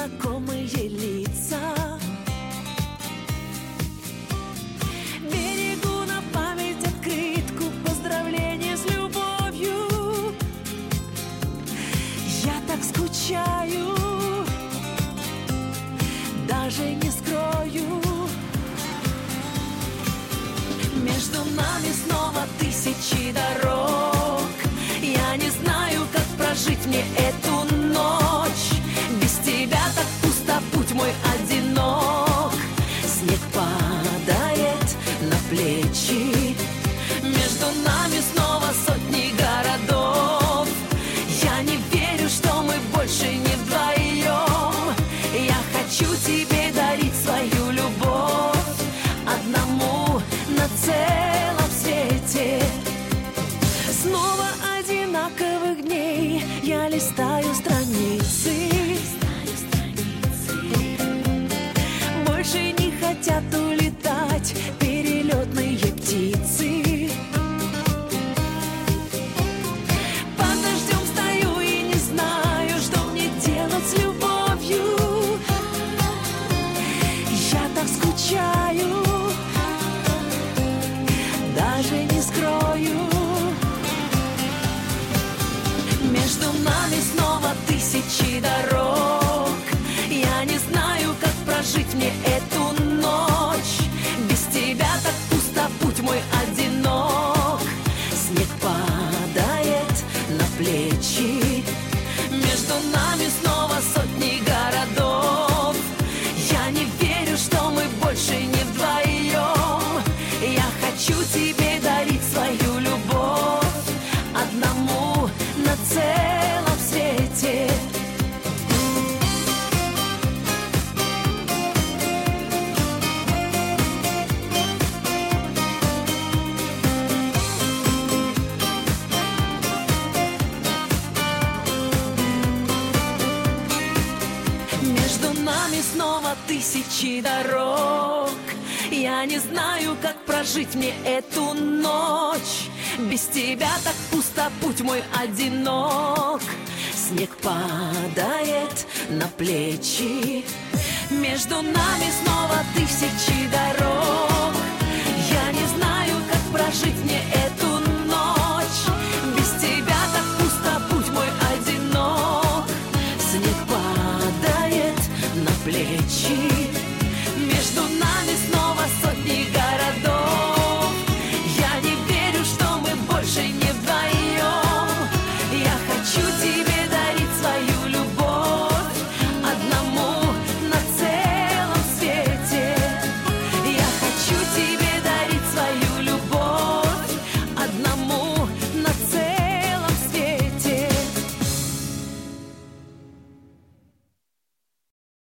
знакомые лица. Берегу на память открытку, поздравления с любовью. Я так скучаю, даже не скрою. Между нами снова тысячи дорог. Я не знаю, как прожить мне эту ночь. Без тебя так пусто, путь мой одинок. Снег падает на плечи. Между нами снова сотни городов. Я не верю, что мы больше не вдвоем. Я хочу тебе дарить свою любовь, одному на целом свете. Снова одинаковых дней я листаю страницы. Больше не хотят улетать перелетные птицы. Под дождем стою и не знаю, что мне делать с любовью. Я так скучаю, даже не скрою. Между нами снова тысячи дорог. Я не знаю, как прожить мне эту ночь. Без тебя так пусто, путь мой одинок. Снег падает на плечи. Между нами снова сотни городов. Я не верю, что мы больше не вдвоем. Я хочу тебе дарить свою любовь, одному на целом свете. Между нами снова тысячи дорог. Я не знаю, как прожить мне эту ночь. Без тебя так пусто, путь мой одинок. Снег падает на плечи. Между нами снова тысячи дорог. Я не знаю, как прожить мне эту ночь. Без тебя так пусто, путь мой одинок. Снег падает на плечи.